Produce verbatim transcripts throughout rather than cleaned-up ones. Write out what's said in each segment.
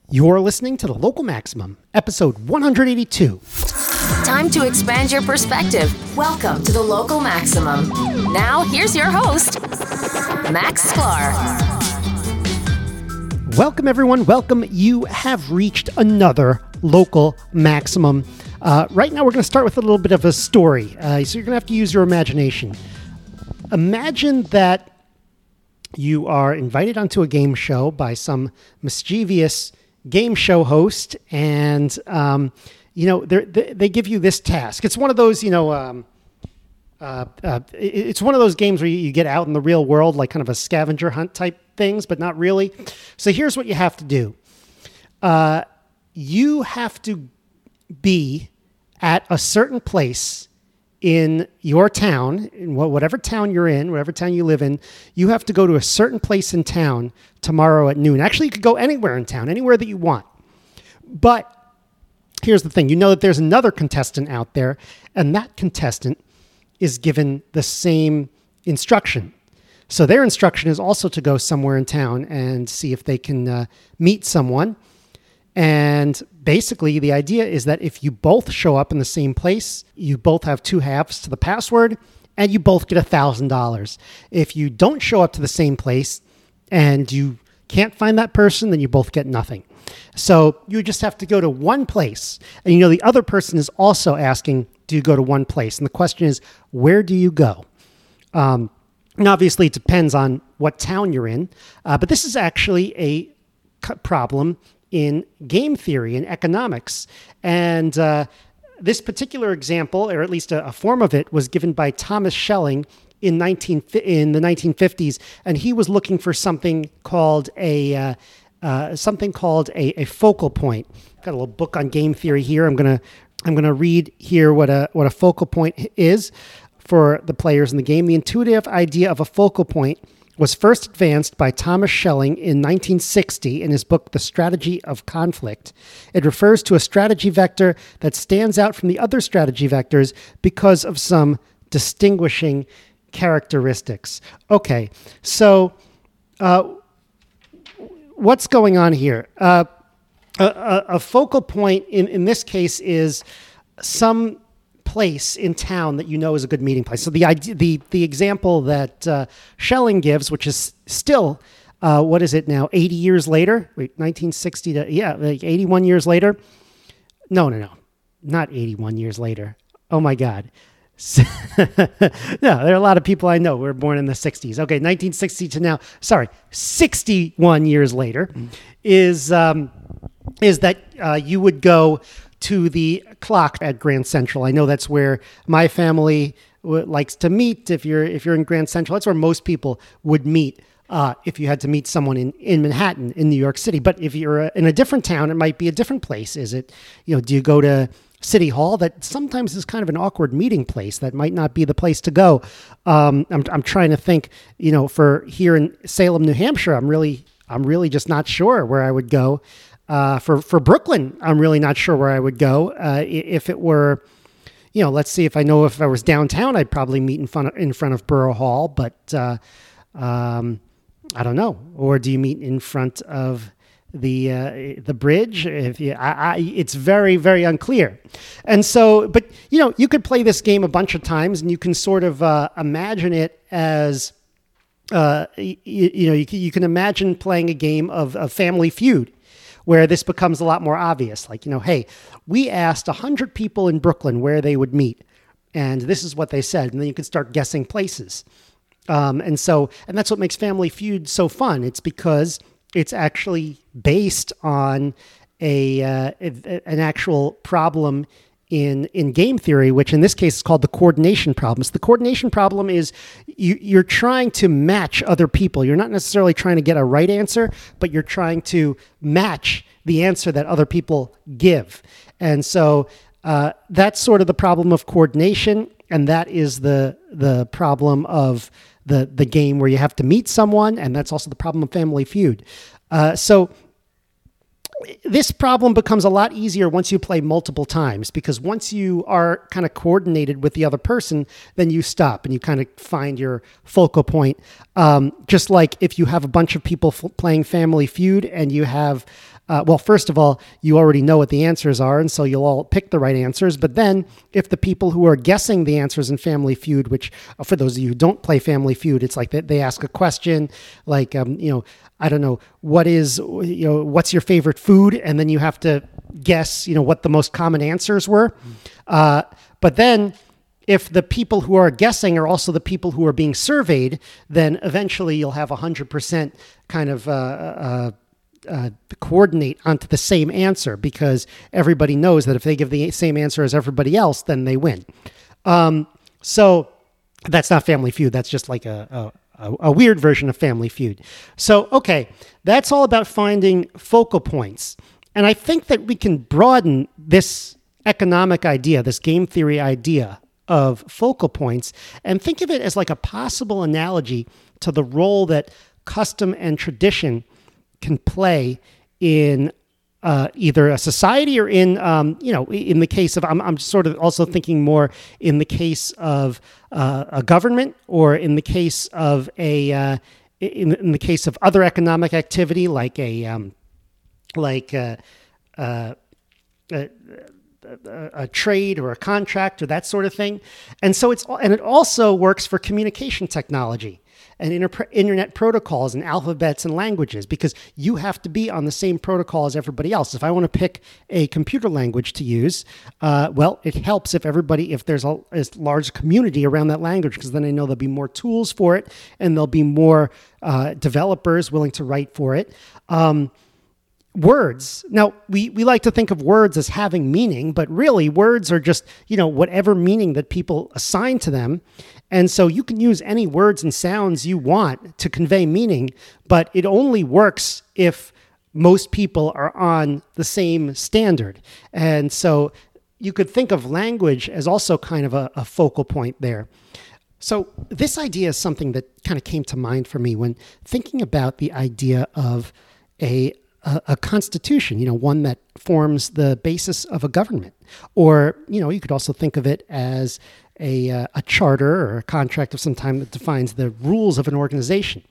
You're listening to The Local Maximum, episode one eighty-two. Time to expand your perspective. Welcome to The Local Maximum. Now, here's your host, Max Sklar. Welcome, everyone. Welcome. You have reached another Local Maximum. Uh, right now, we're going to start with a little bit of a story. Uh, so you're going to have to use your imagination. Imagine that you are invited onto a game show by some mischievous game show host, and um, you know they they give you this task. It's one of those, you know, um, uh, uh, it's one of those games where you, you get out in the real world, like kind of a scavenger hunt type things, but not really. So here's what you have to do: uh, you have to be at a certain place in your town, in whatever town you're in, whatever town you live in. You have to go to a certain place in town tomorrow at noon. Actually, you could go anywhere in town, anywhere that you want. But here's the thing. You know that there's another contestant out there, and that contestant is given the same instruction. So their instruction is also to go somewhere in town and see if they can uh, meet someone. And basically, the idea is that if you both show up in the same place, you both have two halves to the password, and you both get one thousand dollars. If you don't show up to the same place and you can't find that person, then you both get nothing. So you just have to go to one place. And you know, the other person is also asking, do you go to one place? And the question is, where do you go? Um, and obviously, it depends on what town you're in. Uh, but this is actually a problem in game theory and economics. And uh, this particular example, or at least a, a form of it, was given by Thomas Schelling in nineteen in the nineteen fifties, and he was looking for something called a uh, uh, something called a, a focal point. Got a little book on game theory here. I'm gonna I'm gonna read here what a what a focal point is for the players in the game. The intuitive idea of a focal point was first advanced by Thomas Schelling in nineteen sixty in his book, The Strategy of Conflict. It refers to a strategy vector that stands out from the other strategy vectors because of some distinguishing characteristics. Okay, so uh, what's going on here? Uh, a, a, a focal point in, in this case is some place in town that you know is a good meeting place. So the idea, the the example that uh, Schelling gives, which is still, uh, what is it now, eighty years later? Wait, nineteen sixty to, yeah, like eighty-one years later? No, no, no, not eighty-one years later. Oh my God. No, there are a lot of people I know who were born in the sixties. Okay, nineteen sixty to now, sorry, sixty-one years later mm. is, um, is that uh, you would go to the clock at Grand Central. I know that's where my family w- likes to meet. If you're if you're in Grand Central, that's where most people would meet uh, if you had to meet someone in, in Manhattan, in New York City. But if you're uh, in a different town, it might be a different place. Is it, you know, do you go to City Hall? That sometimes is kind of an awkward meeting place. That might not be the place to go. Um, I'm I'm trying to think, you know, for here in Salem, New Hampshire, I'm really I'm really just not sure where I would go. Uh, for, for Brooklyn, I'm really not sure where I would go. Uh, if it were, you know, let's see, if I know if I was downtown, I'd probably meet in front of, in front of Borough Hall, but uh, um, I don't know. Or do you meet in front of the uh, the bridge? If you, I, I, it's very, very unclear. And so, but, you know, you could play this game a bunch of times, and you can sort of uh, imagine it as, uh, you, you know, you can, you can imagine playing a game of, of Family Feud, where this becomes a lot more obvious. Like, you know, hey, we asked one hundred people in Brooklyn where they would meet, and this is what they said. And then you can start guessing places. Um, and so, and that's what makes Family Feud so fun. It's because it's actually based on a, uh, an actual problem in, in game theory, which in this case is called the coordination problem. So the coordination problem is you, you're trying to match other people. You're not necessarily trying to get a right answer, but you're trying to match the answer that other people give. And so uh, that's sort of the problem of coordination. And that is the the problem of the, the game where you have to meet someone. And that's also the problem of Family Feud. Uh, so this problem becomes a lot easier once you play multiple times, because once you are kind of coordinated with the other person, then you stop and you kind of find your focal point. Um, just like if you have a bunch of people f- playing Family Feud and you have uh, well, first of all, you already know what the answers are, and so you'll all pick the right answers. But then if the people who are guessing the answers in Family Feud, which uh, for those of you who don't play Family Feud, it's like they, they ask a question like, um, you know, I don't know, what is, you know, what's your favorite food? And then you have to guess, you know, what the most common answers were. Uh, but then if the people who are guessing are also the people who are being surveyed, then eventually you'll have one hundred percent kind of uh, uh, uh, coordinate onto the same answer, because everybody knows that if they give the same answer as everybody else, then they win. Um, so that's not Family Feud. That's just like a, a, a weird version of Family Feud. So, okay, that's all about finding focal points. And I think that we can broaden this economic idea, this game theory idea of focal points, and think of it as like a possible analogy to the role that custom and tradition can play in uh, either a society or in, um, you know, in the case of, I'm, I'm sort of also thinking more in the case of uh, a government, or in the case of a, uh, in, in the case of other economic activity, like a, um, like a, uh, a, a, a trade or a contract or that sort of thing. And so it's, and it also works for communication technology and inter- internet protocols and alphabets and languages, because you have to be on the same protocol as everybody else. If I want to pick a computer language to use, uh, well, it helps if everybody, if there's a, a large community around that language, because then I know there'll be more tools for it, and there'll be more uh, developers willing to write for it. Um, Words. Now, we, we like to think of words as having meaning, but really words are just, you know, whatever meaning that people assign to them. And so you can use any words and sounds you want to convey meaning, but it only works if most people are on the same standard. And so you could think of language as also kind of a, a focal point there. So this idea is something that kind of came to mind for me when thinking about the idea of a A, a constitution, you know, one that forms the basis of a government. Or, you know, you could also think of it as a, uh, a charter or a contract of some time that defines the rules of an organization.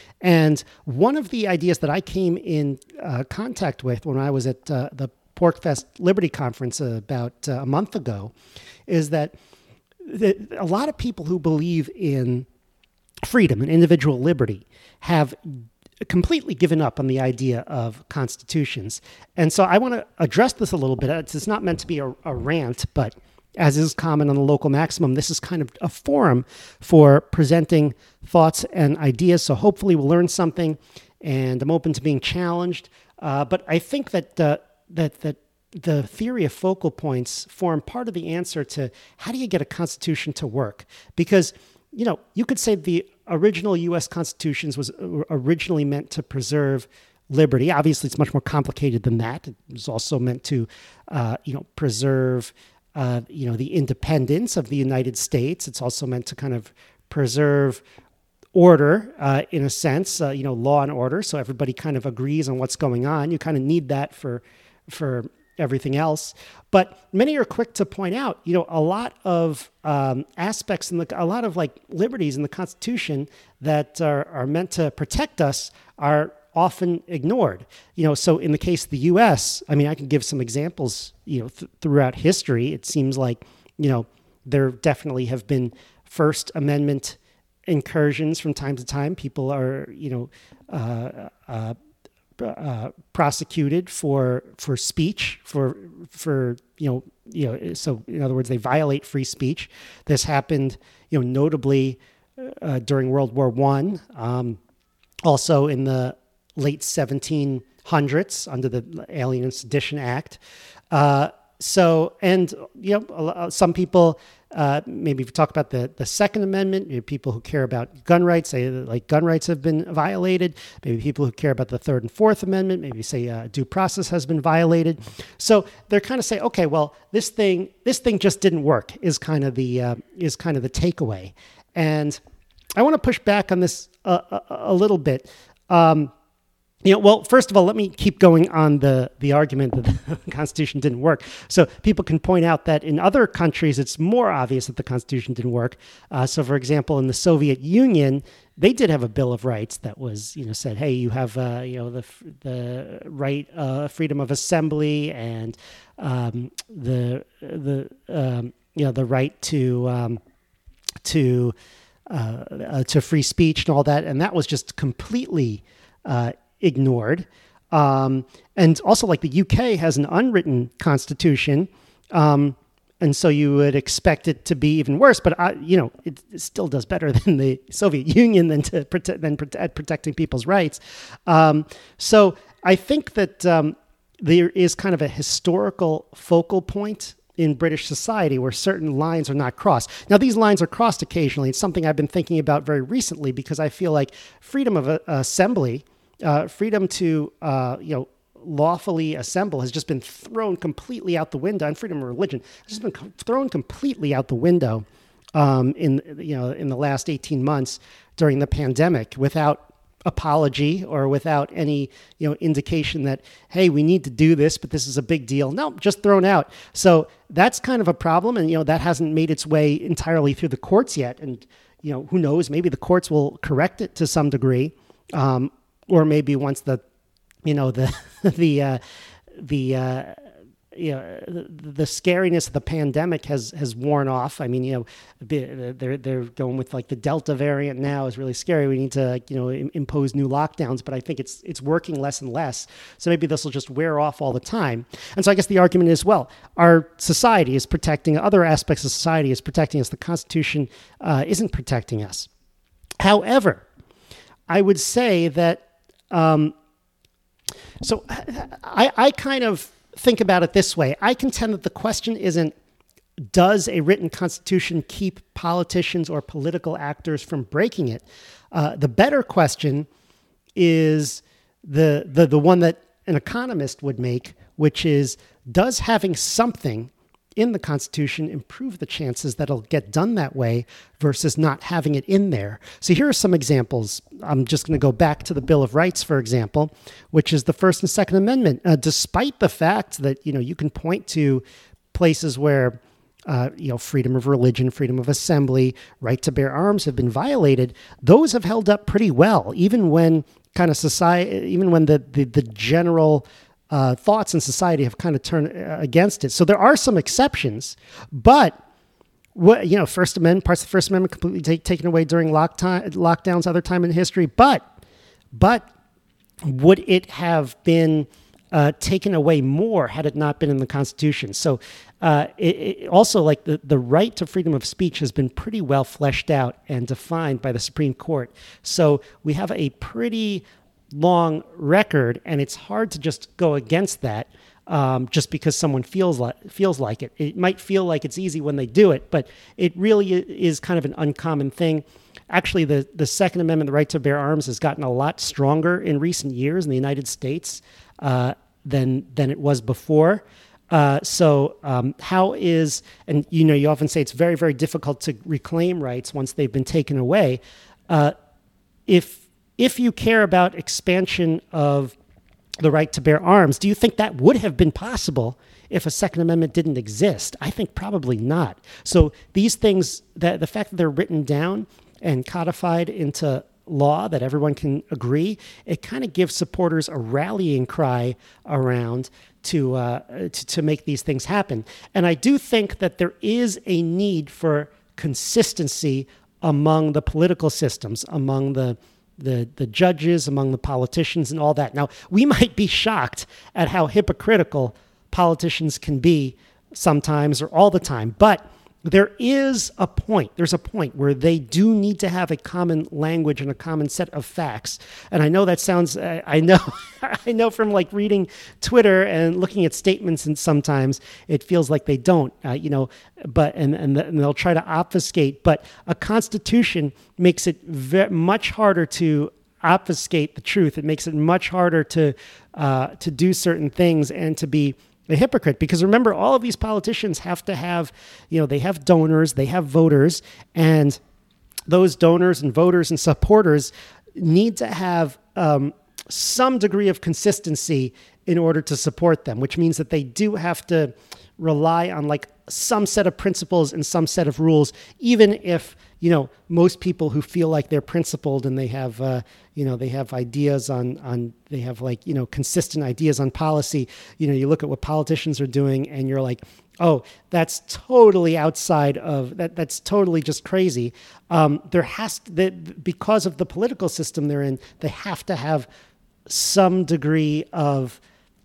And one of the ideas that I came in uh, contact with when I was at uh, the PorcFest Liberty Conference about uh, a month ago is that the, a lot of people who believe in freedom and individual liberty have completely given up on the idea of constitutions. And so I want to address this a little bit. It's not meant to be a, a rant, but as is common on the Local Maximum, this is kind of a forum for presenting thoughts and ideas. So hopefully we'll learn something, and I'm open to being challenged. Uh, but I think that uh, that that the theory of focal points form part of the answer to how do you get a constitution to work? Because, you know, you could say the original U S Constitutions was originally meant to preserve liberty. Obviously, it's much more complicated than that. It was also meant to, uh, you know, preserve, uh, you know, the independence of the United States. It's also meant to kind of preserve order, uh, in a sense, uh, you know, law and order. So everybody kind of agrees on what's going on. You kind of need that for, for everything else. But many are quick to point out, you know, a lot of um, aspects in the, a lot of like liberties in the Constitution that are, are meant to protect us are often ignored. You know, so in the case of the U S, I mean, I can give some examples, you know, th- throughout history. It seems like, you know, there definitely have been First Amendment incursions from time to time. People are, you know, uh, uh, Uh, prosecuted for for speech for for you know you know so in other words, they violate free speech. This happened, you know, notably uh, during World War One, um, also in the late seventeen hundreds under the Alien and Sedition Act. Uh, so and you know some people. Uh, maybe if you talk about the, the Second Amendment, you know, people who care about gun rights, say like gun rights have been violated. Maybe people who care about the Third and Fourth Amendment, maybe say uh, due process has been violated. So they're kind of say, okay, well, this thing this thing just didn't work. Is kind of the uh, is kind of the takeaway. And I want to push back on this a, a, a little bit. Um, You know, well, first of all, let me keep going on the, the argument that the Constitution didn't work. So people can point out that in other countries, it's more obvious that the Constitution didn't work. Uh, so, for example, in the Soviet Union, they did have a Bill of Rights that was, you know, said, hey, you have, uh, you know, the the right, uh, freedom of assembly, and um, the the um, you know the right to um, to uh, uh, to free speech and all that, and that was just completely Uh, ignored. Um, and also, like, the U K has an unwritten constitution. Um, and so you would expect it to be even worse, but I, you know, it, it still does better than the Soviet Union than to protect, than prote- at protecting people's rights. Um, so I think that um, there is kind of a historical focal point in British society where certain lines are not crossed. Now, these lines are crossed occasionally. It's something I've been thinking about very recently, because I feel like freedom of uh, assembly, uh, freedom to, uh, you know, lawfully assemble has just been thrown completely out the window, and freedom of religion has just been co- thrown completely out the window um, in, you know, in the last eighteen months during the pandemic, without apology or without any, you know, indication that, hey, we need to do this, but this is a big deal. No, just thrown out. So that's kind of a problem. And, you know, that hasn't made its way entirely through the courts yet. And, you know, who knows, maybe the courts will correct it to some degree. Um, or maybe once the, you know, the, the, uh, the, uh, you know, the, the scariness of the pandemic has, has worn off. I mean, you know, they're, they're going with like the Delta variant now is really scary. We need to, you know, impose new lockdowns, but I think it's, it's working less and less. So maybe this will just wear off all the time. And so I guess the argument is, well, our society is protecting, other aspects of society is protecting us. The Constitution uh, isn't protecting us. However, I would say that, um, so I, I kind of think about it this way. I contend that the question isn't, does a written constitution keep politicians or political actors from breaking it? Uh, the better question is the, the, the one that an economist would make, which is, does having something in the Constitution improve the chances that it'll get done that way versus not having it in there? So here are some examples. I'm just going to go back to the Bill of Rights, for example, which is the First and Second Amendment. Uh, despite the fact that, you know, you can point to places where, uh, you know, freedom of religion, freedom of assembly, right to bear arms have been violated, those have held up pretty well, even when kind of society, even when the, the, the general Uh, thoughts in society have kind of turned uh, against it. So there are some exceptions, but what, you know, First Amendment, parts of the First Amendment completely take, taken away during lock time, lockdowns, other time in history. But, but would it have been uh, taken away more had it not been in the Constitution? So uh, it, it also, like the, the right to freedom of speech has been pretty well fleshed out and defined by the Supreme Court. So we have a pretty long record, and it's hard to just go against that um, just because someone feels like feels like it. It might feel like it's easy when they do it, but it really is kind of an uncommon thing. Actually, the, the Second Amendment, the right to bear arms, has gotten a lot stronger in recent years in the United States uh, than than it was before. Uh, so um, how is, and you know, you often say it's very, very difficult to reclaim rights once they've been taken away. Uh, if If you care about expansion of the right to bear arms, do you think that would have been possible if a Second Amendment didn't exist? I think probably not. So these things, that the fact that they're written down and codified into law that everyone can agree, it kind of gives supporters a rallying cry around to, uh, to to make these things happen. And I do think that there is a need for consistency among the political systems, among the the the judges, among the politicians and all that. Now, we might be shocked at how hypocritical politicians can be sometimes or all the time, but there is a point. There's a point where they do need to have a common language and a common set of facts. And I know that sounds, I know, I know from like reading Twitter and looking at statements, and sometimes it feels like they don't, uh, you know, but, and, and, and they'll try to obfuscate, but a constitution makes it very much harder to obfuscate the truth. It makes it much harder to, uh, to do certain things and to be a hypocrite, because remember, all of these politicians have to have, you know, they have donors, they have voters, and those donors and voters and supporters need to have um, some degree of consistency in order to support them, which means that they do have to rely on like some set of principles and some set of rules, even if, you know, most people who feel like they're principled and they have, uh, you know, they have ideas on, on, they have like, you know, consistent ideas on policy. You know, you look at what politicians are doing and you're like, oh, that's totally outside of that. That's totally just crazy. Um, there has to, that because of the political system they're in, they have to have some degree of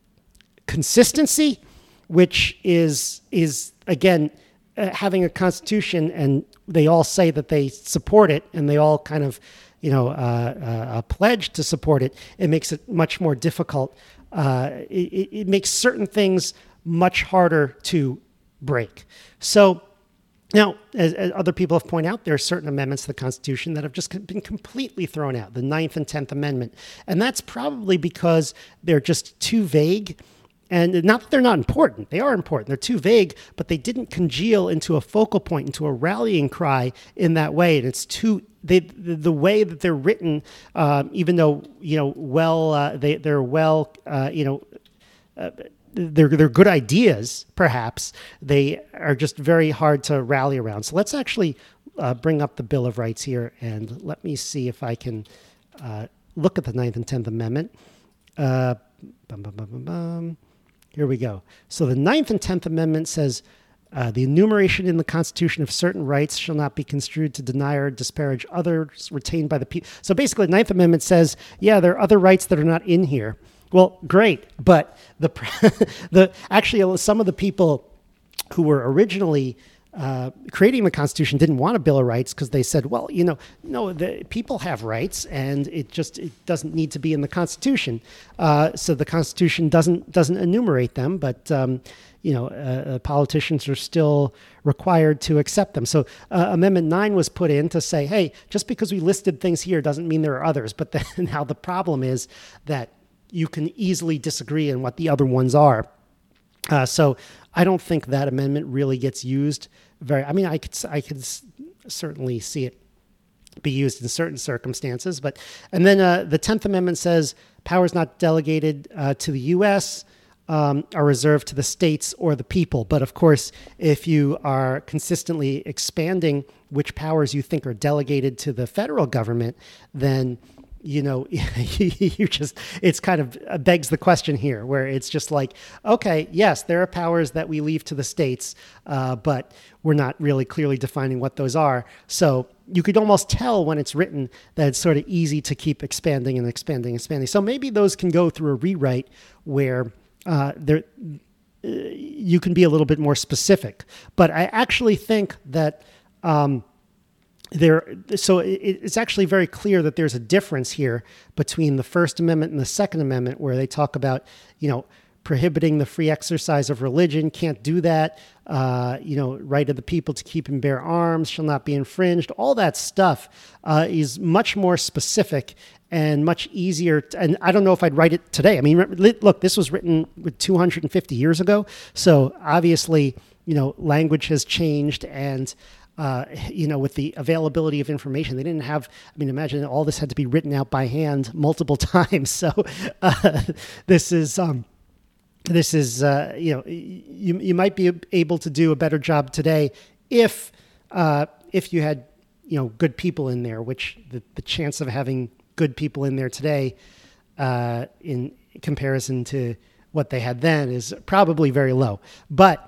consistency, which is, is again, uh, having a constitution, and they all say that they support it, and they all kind of, you know, uh, uh, pledge to support it. It makes it much more difficult. Uh, it, it makes certain things much harder to break. So now, as, as other people have pointed out, there are certain amendments to the Constitution that have just been completely thrown out, the Ninth and Tenth Amendment. And that's probably because they're just too vague. And not that they're not important. They are important. They're too vague, but they didn't congeal into a focal point, into a rallying cry in that way. And it's too, they, the, the way that they're written, um, even though, you know, well, uh, they, they're well, uh, you know, uh, they're, they're good ideas, perhaps, they are just very hard to rally around. So let's actually uh, bring up the Bill of Rights here, and let me see if I can uh, look at the Ninth and Tenth Amendment. Uh, bum, bum, bum, bum, bum. Here we go. So the Ninth and Tenth Amendment says, uh, the enumeration in the Constitution of certain rights shall not be construed to deny or disparage others retained by the people. So basically, the Ninth Amendment says, yeah, there are other rights that are not in here. Well, great, but the the actually some of the people who were originally uh, creating the Constitution didn't want a Bill of Rights because they said, well, you know, no, the people have rights, and it just it doesn't need to be in the Constitution. Uh, so the Constitution doesn't doesn't enumerate them, but um, you know, uh, politicians are still required to accept them. So uh, Amendment nine was put in to say, hey, just because we listed things here doesn't mean there are others. But then now the problem is that you can easily disagree on what the other ones are. Uh, so I don't think that amendment really gets used very, I mean, I could, I could certainly see it be used in certain circumstances, but, and then uh, the Tenth Amendment says powers not delegated uh, to the U S um, are reserved to the states or the people. But of course, if you are consistently expanding which powers you think are delegated to the federal government, then you know, you just, it's kind of begs the question here where it's just like, okay, yes, there are powers that we leave to the states, uh, but we're not really clearly defining what those are. So you could almost tell when it's written that it's sort of easy to keep expanding and expanding and expanding. So maybe those can go through a rewrite where uh, there, uh, you can be a little bit more specific. But I actually think that, um, There, so it's actually very clear that there's a difference here between the First Amendment and the Second Amendment, where they talk about, you know, prohibiting the free exercise of religion, can't do that. Uh, you know, right of the people to keep and bear arms shall not be infringed. All that stuff uh, is much more specific and much easier. To, and I don't know if I'd write it today. I mean, look, this was written two hundred fifty years ago. So obviously, you know, language has changed, and Uh, you know, with the availability of information, they didn't have, I mean, imagine all this had to be written out by hand multiple times. So uh, this is, um, this is, uh, you know, you, you might be able to do a better job today if, uh, if you had, you know, good people in there, which the, the chance of having good people in there today uh, in comparison to what they had then is probably very low. But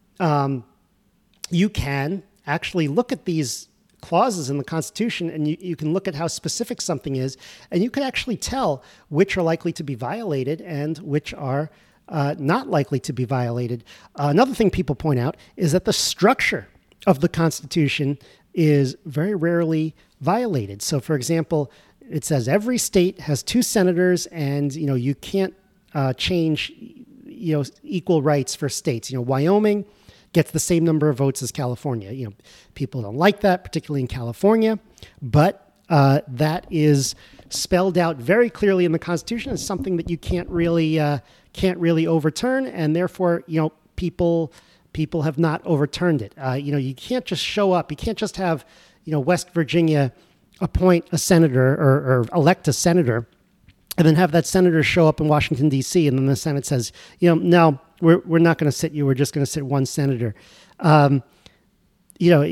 um, you can actually look at these clauses in the Constitution, and you, you can look at how specific something is, and you can actually tell which are likely to be violated and which are uh, not likely to be violated. Uh, another thing people point out is that the structure of the Constitution is very rarely violated. So, for example, it says every state has two senators, and you know you can't uh, change you know equal rights for states. You know, Wyoming gets the same number of votes as California. You know, people don't like that, particularly in California, but uh, that is spelled out very clearly in the Constitution. It's something that you can't really uh, can't really overturn, and therefore, you know, people people have not overturned it. Uh, you know, you can't just show up. You can't just have, you know, West Virginia appoint a senator or, or elect a senator and then have that senator show up in Washington, D C, and then the Senate says, you know, no, we're we're not going to sit you. We're just going to sit one senator. Um, you know,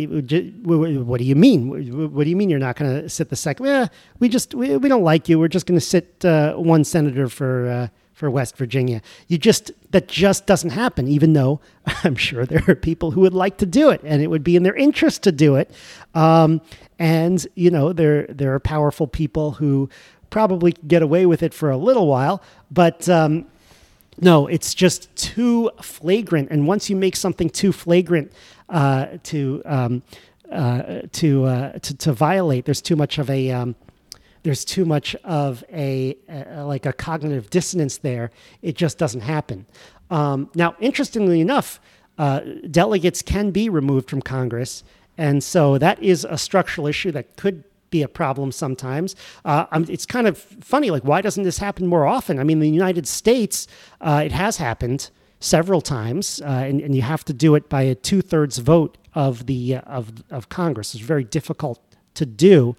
what do you mean? What do you mean you're not going to sit the second? Yeah, we just we, we don't like you. We're just going to sit uh, one senator for uh, for West Virginia. You just that just doesn't happen. Even though I'm sure there are people who would like to do it, and it would be in their interest to do it. Um, and you know, there there are powerful people who probably get away with it for a little while, but. Um, No, it's just too flagrant, and once you make something too flagrant uh, to um, uh, to, uh, to to violate, there's too much of a um, there's too much of a, a like a cognitive dissonance there. It just doesn't happen. Um, now, interestingly enough, uh, delegates can be removed from Congress, and so that is a structural issue that could be a problem sometimes. Uh, it's kind of funny, like, why doesn't this happen more often? I mean, in the United States, uh, it has happened several times, uh, and, and you have to do it by a two-thirds vote of the uh, of of Congress. It's very difficult to do.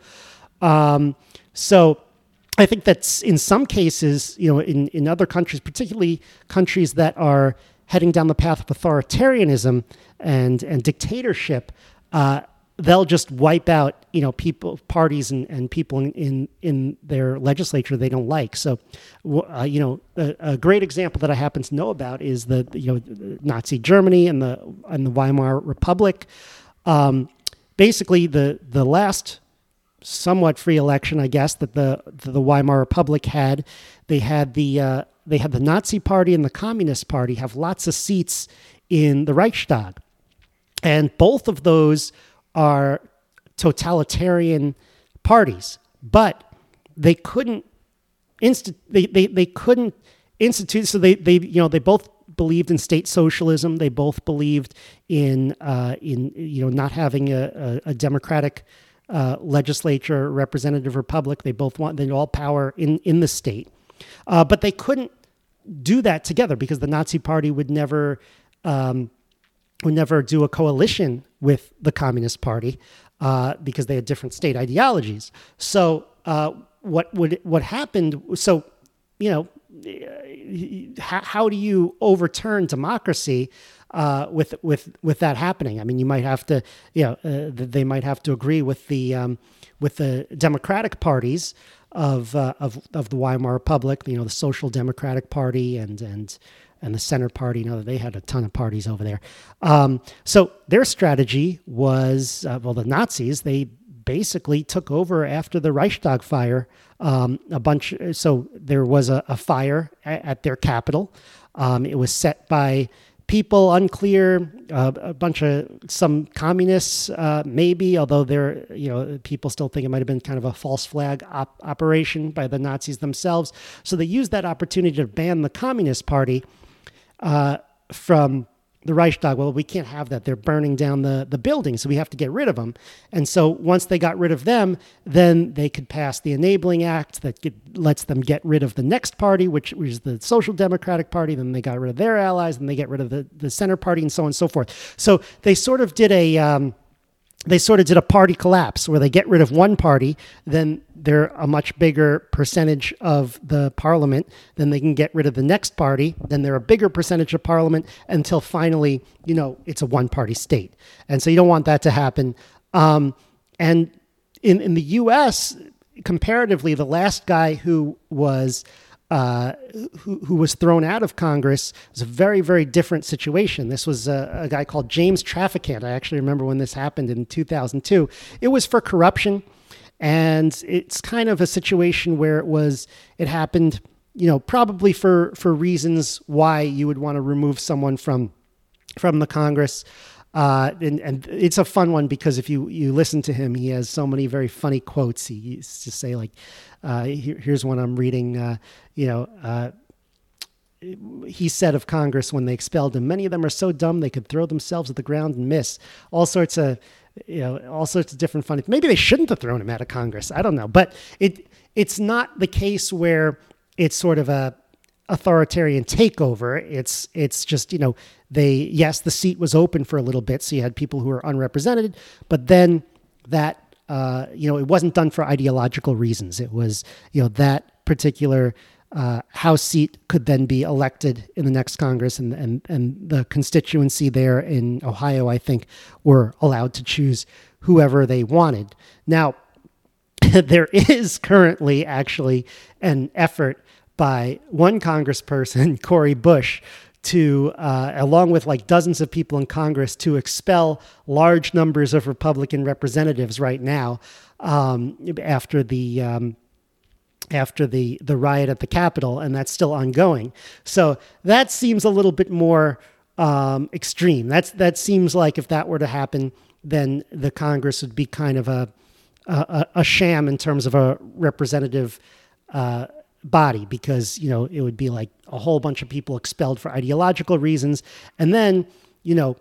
Um, so I think that's in some cases, you know, in, in other countries, particularly countries that are heading down the path of authoritarianism and, and dictatorship, uh, they'll just wipe out, you know, people, parties and, and people in, in, in their legislature they don't like. So, uh, you know, a, a great example that I happen to know about is the, you know, Nazi Germany and the and the Weimar Republic. Um, basically, the the last somewhat free election, I guess, that the the Weimar Republic had, they had the uh, they had the Nazi Party and the Communist Party have lots of seats in the Reichstag, and both of those are totalitarian parties, but they couldn't insti- they, they, they couldn't institute. So they, they, you know, they both believed in state socialism. They both believed in, uh, in, you know, not having a, a, a democratic uh, legislature, representative republic. They both want, they all power in, in the state. Uh, but they couldn't do that together because the Nazi Party would never, um, would never do a coalition with the Communist Party uh, because they had different state ideologies. So uh, what would what happened? So you know, how, how do you overturn democracy uh, with with with that happening? I mean, you might have to, you know, uh, they might have to agree with the um, with the democratic parties of uh, of of the Weimar Republic. You know, the Social Democratic Party and and. and the Center Party, you know, they had a ton of parties over there. Um, so their strategy was, uh, well, the Nazis, they basically took over after the Reichstag fire. Um, a bunch, so there was a, a fire at, at their capital. Um, it was set by people unclear, uh, a bunch of some communists, uh, maybe, although there, you know, people still think it might have been kind of a false flag op- operation by the Nazis themselves. So they used that opportunity to ban the Communist Party Uh, from the Reichstag. Well, we can't have that. They're burning down the, the building, so we have to get rid of them. And so once they got rid of them, then they could pass the Enabling Act that get, lets them get rid of the next party, which was the Social Democratic Party. Then they got rid of their allies, and they get rid of the, the Center Party, and so on and so forth. So they sort of did a... Um, They sort of did a party collapse where they get rid of one party, then they're a much bigger percentage of the parliament, then they can get rid of the next party, then they're a bigger percentage of parliament until finally, you know, it's a one-party state. And so you don't want that to happen. Um, and in, in the U S, comparatively, the last guy who was... Uh, who, who was thrown out of Congress. It was a very, very different situation. This was a, a guy called James Traficant. I actually remember when this happened in two thousand two. It was for corruption, and it's kind of a situation where it was, it happened, you know, probably for, for reasons why you would want to remove someone from, from the Congress. Uh, and, and it's a fun one because if you, you listen to him, he has so many very funny quotes. He used to say, like, uh, here, here's one I'm reading, uh, you know, uh, he said of Congress when they expelled him, many of them are so dumb they could throw themselves at the ground and miss. All sorts of, you know, all sorts of different funny. Maybe they shouldn't have thrown him out of Congress. I don't know. But it it's not the case where it's sort of a authoritarian takeover. It's it's just, you know, they, yes, the seat was open for a little bit, so you had people who were unrepresented, but then that, uh, you know, it wasn't done for ideological reasons. It was, you know, that particular uh, House seat could then be elected in the next Congress, and, and, and the constituency there in Ohio, I think, were allowed to choose whoever they wanted. Now, there is currently actually an effort by one congressperson, Cori Bush, to, uh, along with like dozens of people in Congress, to expel large numbers of Republican representatives right now um, after the um, after the the riot at the Capitol, and that's still ongoing. So that seems a little bit more um, extreme. That's that seems like if that were to happen, then the Congress would be kind of a a, a sham in terms of a representative uh, body, because, you know, it would be like a whole bunch of people expelled for ideological reasons. And then, you know,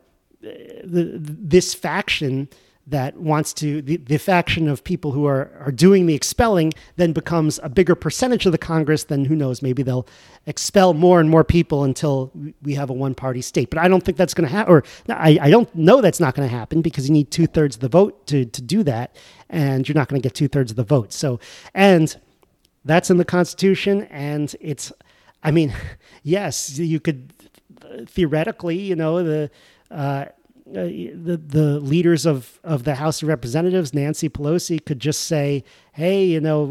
the, this faction that wants to, the, the faction of people who are, are doing the expelling then becomes a bigger percentage of the Congress. Then who knows, maybe they'll expel more and more people until we have a one-party state. But I don't think that's going to happen, or I, I don't know that's not going to happen, because you need two-thirds of the vote to, to do that, and you're not going to get two-thirds of the vote. So, and that's in the Constitution, and it's, I mean, yes, you could theoretically, you know, the uh, uh, the the leaders of, of the House of Representatives, Nancy Pelosi, could just say, hey, you know,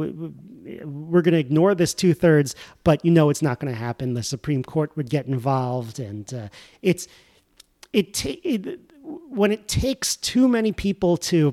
we're going to ignore this two thirds, but you know it's not going to happen. The Supreme Court would get involved, and uh, it's it, ta- it when it takes too many people to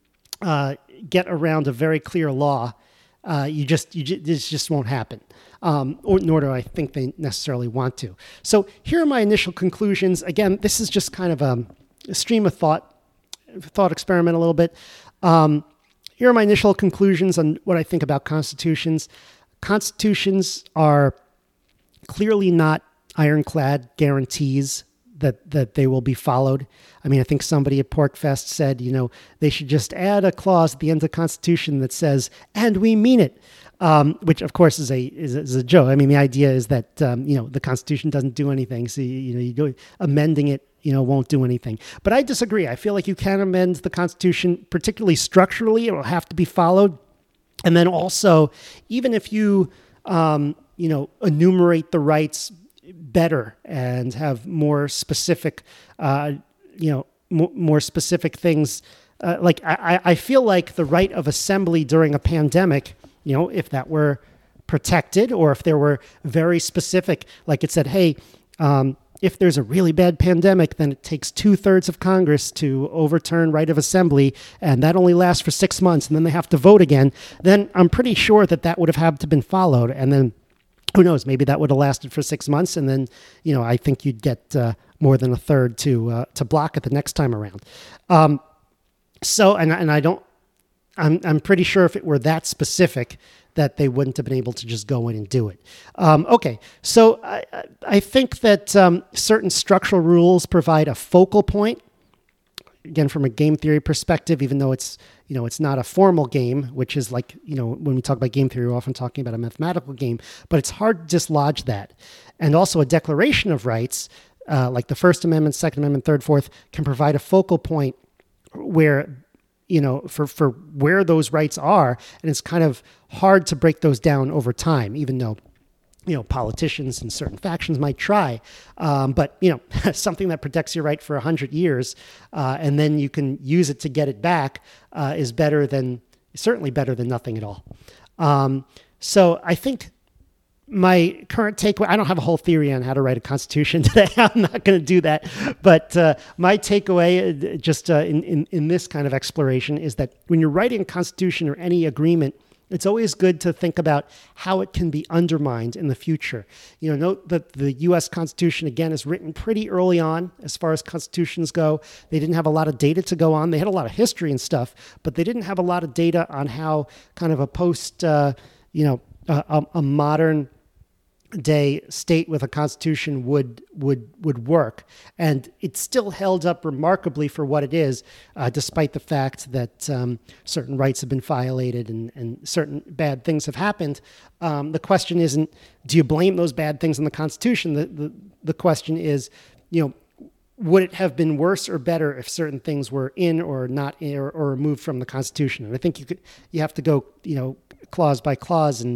uh, get around a very clear law. Uh, you just, you just, this just won't happen. Um, or nor do I think they necessarily want to. So here are my initial conclusions. Again, this is just kind of a, a stream of thought, thought experiment a little bit. Um, here are my initial conclusions on what I think about constitutions. Constitutions are clearly not ironclad guarantees that that they will be followed. I mean, I think somebody at PorcFest said, you know, they should just add a clause at the end of the Constitution that says, and we mean it, um, which of course is a is, is a joke. I mean, the idea is that, um, you know, the Constitution doesn't do anything. So, you, you know, you go amending it, you know, won't do anything. But I disagree. I feel like you can amend the Constitution, particularly structurally. It will have to be followed. And then also, even if you, um, you know, enumerate the rights better and have more specific, uh, you know, m- more specific things. Uh, like I, I feel like the right of assembly during a pandemic, you know, if that were protected, or if there were very specific, like it said, hey, um, if there's a really bad pandemic, then it takes two thirds of Congress to overturn right of assembly, and that only lasts for six months, and then they have to vote again. Then I'm pretty sure that that would have had to been followed, and then. Who knows? Maybe that would have lasted for six months, and then, you know, I think you'd get uh, more than a third to uh, to block it the next time around. Um, so, and and I don't, I'm I'm pretty sure if it were that specific, that they wouldn't have been able to just go in and do it. Um, okay, so I I think that um, certain structural rules provide a focal point. Again, from a game theory perspective, even though it's, you know, it's not a formal game, which is like, you know, when we talk about game theory, we're often talking about a mathematical game, but it's hard to dislodge that. And also a declaration of rights, uh, like the First Amendment, Second Amendment, Third, Fourth, can provide a focal point where, you know, for, for where those rights are. And it's kind of hard to break those down over time, even though, you know, politicians and certain factions might try. Um, but, you know, something that protects your right for a hundred years uh, and then you can use it to get it back uh, is better than, certainly better than nothing at all. Um, so I think my current takeaway, I don't have a whole theory on how to write a constitution today. I'm not going to do that. But uh, my takeaway, just uh, in, in, in this kind of exploration, is that when you're writing a constitution or any agreement, it's always good to think about how it can be undermined in the future. You know, note that the U S Constitution, again, is written pretty early on as far as constitutions go. They didn't have a lot of data to go on. They had a lot of history and stuff, but they didn't have a lot of data on how kind of a post, uh, you know, a, a modern day state with a constitution would would would work, and it still held up remarkably for what it is, uh, despite the fact that um, certain rights have been violated and, and certain bad things have happened. Um, the question isn't, do you blame those bad things on the Constitution? The, the the question is, you know, would it have been worse or better if certain things were in or not in, or, or removed from the Constitution? And I think you could you have to go, you know, clause by clause and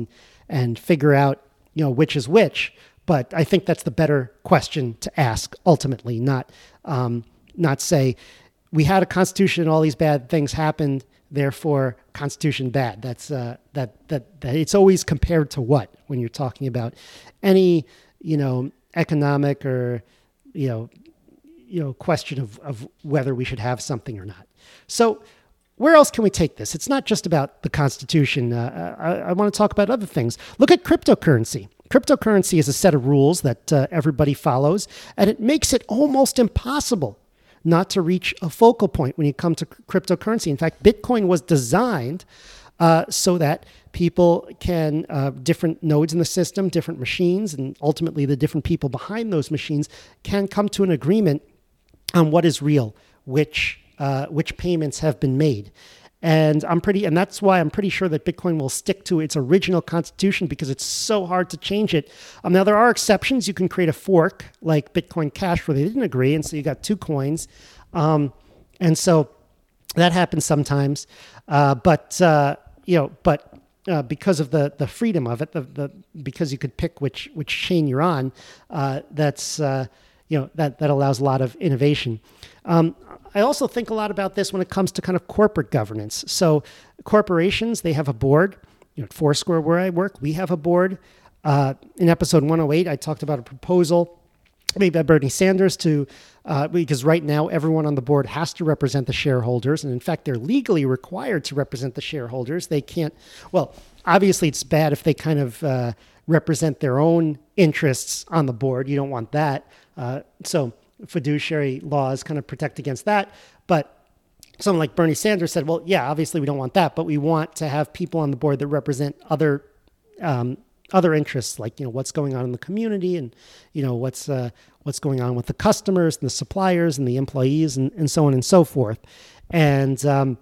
and figure out, you know, which is which. But I think that's the better question to ask ultimately, not um, not say we had a constitution and all these bad things happened, therefore constitution bad. That's uh, that, that that it's always compared to what when you're talking about any, you know, economic or, you know, you know, question of, of whether we should have something or not. So where else can we take this? It's not just about the Constitution. Uh, I, I want to talk about other things. Look at cryptocurrency. Cryptocurrency is a set of rules that uh, everybody follows, and it makes it almost impossible not to reach a focal point when you come to cryptocurrency. In fact, Bitcoin was designed uh, so that people can, uh, different nodes in the system, different machines, and ultimately the different people behind those machines can come to an agreement on what is real, which uh, which payments have been made. And I'm pretty, and that's why I'm pretty sure that Bitcoin will stick to its original constitution, because it's so hard to change it. Um, now, there are exceptions. You can create a fork like Bitcoin Cash where they didn't agree, and so you got two coins. Um, and so that happens sometimes. Uh, but, uh, you know, but uh, because of the the freedom of it, the, the because you could pick which which chain you're on, uh, that's, uh, you know, that, that allows a lot of innovation. Um, I also think a lot about this when it comes to kind of corporate governance. So corporations, they have a board. You know, at Foursquare, where I work, we have a board. Uh, in episode one oh eight, I talked about a proposal made by Bernie Sanders to, uh, because right now everyone on the board has to represent the shareholders. And in fact, they're legally required to represent the shareholders. They can't, well, obviously it's bad if they kind of uh, represent their own interests on the board. You don't want that. Uh, so fiduciary laws kind of protect against that. But someone like Bernie Sanders said, well, yeah, obviously we don't want that, but we want to have people on the board that represent other um, other interests, like, you know, what's going on in the community, and, you know, what's uh, what's going on with the customers and the suppliers and the employees, and, and so on and so forth. And um,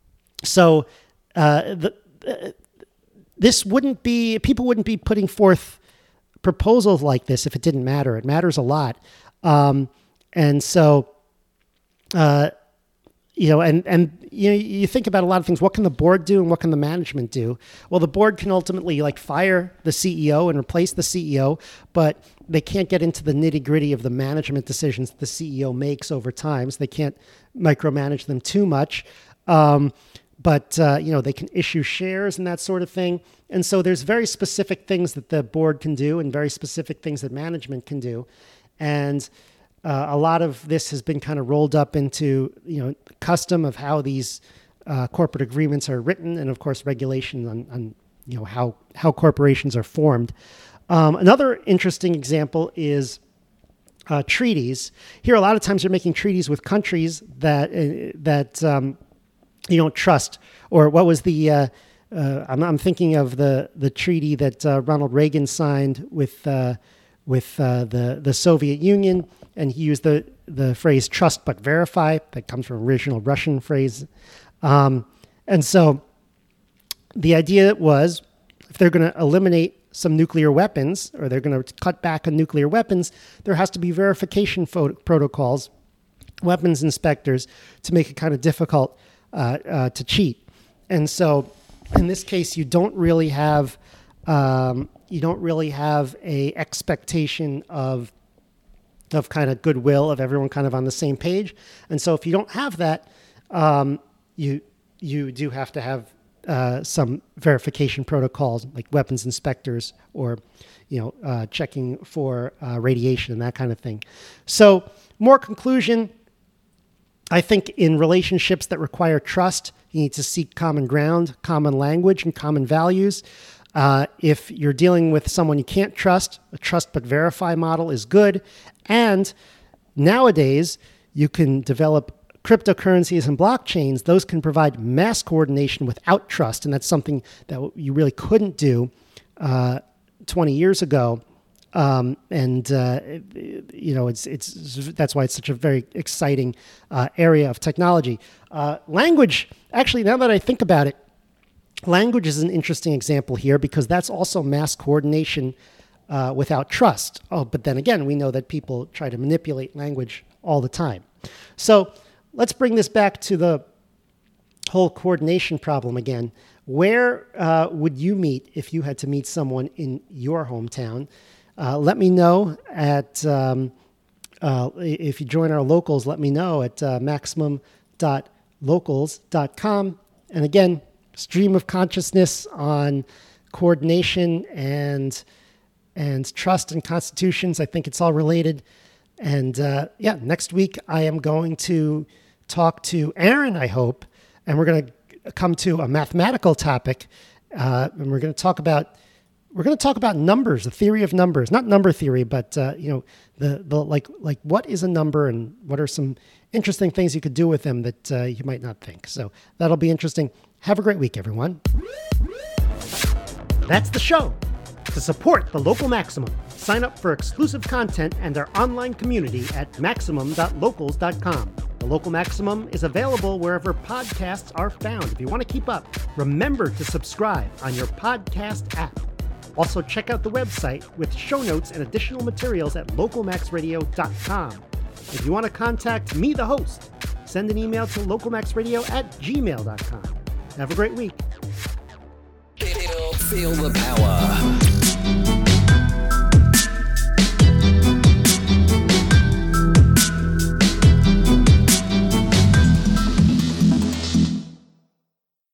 so uh, the, uh, this wouldn't be, people wouldn't be putting forth proposals like this if it didn't matter. It matters a lot. Um, And so, uh, you know, and, and you know, you think about a lot of things. What can the board do and what can the management do? Well, the board can ultimately like fire the C E O and replace the C E O, but they can't get into the nitty gritty of the management decisions the C E O makes over time. So they can't micromanage them too much. Um, but, uh, you know, they can issue shares and that sort of thing. And so there's very specific things that the board can do and very specific things that management can do. And Uh, a lot of this has been kind of rolled up into, you know, custom of how these uh, corporate agreements are written, and of course regulation on, on you know, how how corporations are formed. Um, another interesting example is uh, treaties. Here, a lot of times you're making treaties with countries that uh, that um, you don't trust. Or what was the? Uh, uh, I'm, I'm thinking of the the treaty that uh, Ronald Reagan signed with. Uh, with uh, the, the Soviet Union, and he used the, the phrase trust but verify. That comes from original Russian phrase. Um, and so the idea was, if they're going to eliminate some nuclear weapons, or they're going to cut back on nuclear weapons, there has to be verification pho- protocols, weapons inspectors, to make it kind of difficult uh, uh, to cheat. And so in this case, you don't really have... Um, you don't really have a expectation of of kind of goodwill, of everyone kind of on the same page. And so if you don't have that, um, you you do have to have uh, some verification protocols, like weapons inspectors, or, you know, uh, checking for uh, radiation and that kind of thing. So more conclusion, I think in relationships that require trust, you need to seek common ground, common language, and common values. Uh, if you're dealing with someone you can't trust, a trust but verify model is good. And nowadays, you can develop cryptocurrencies and blockchains. Those can provide mass coordination without trust. And that's something that you really couldn't do uh, twenty years ago. Um, and, uh, you know, it's it's that's why it's such a very exciting uh, area of technology. Uh, language, actually, now that I think about it, language is an interesting example here, because that's also mass coordination uh, without trust. Oh, but then again, we know that people try to manipulate language all the time. So let's bring this back to the whole coordination problem again. Where uh, would you meet if you had to meet someone in your hometown? Uh, let me know at, um, uh, if you join our locals, let me know at uh, maximum dot locals dot com. And again, stream of consciousness on coordination and and trust and constitutions. I think it's all related. And uh, yeah, next week I am going to talk to Aaron, I hope, and we're going to come to a mathematical topic, uh, and we're going to talk about we're going to talk about numbers, the theory of numbers, not number theory, but uh, you know, the the like like what is a number and what are some interesting things you could do with them that uh, you might not think. So that'll be interesting. Have a great week, everyone. That's the show. To support the Local Maximum, sign up for exclusive content and our online community at maximum dot locals dot com. The Local Maximum is available wherever podcasts are found. If you want to keep up, remember to subscribe on your podcast app. Also, check out the website with show notes and additional materials at local max radio dot com. If you want to contact me, the host, send an email to local max radio at gmail dot com. Have a great week. Feel, feel the power.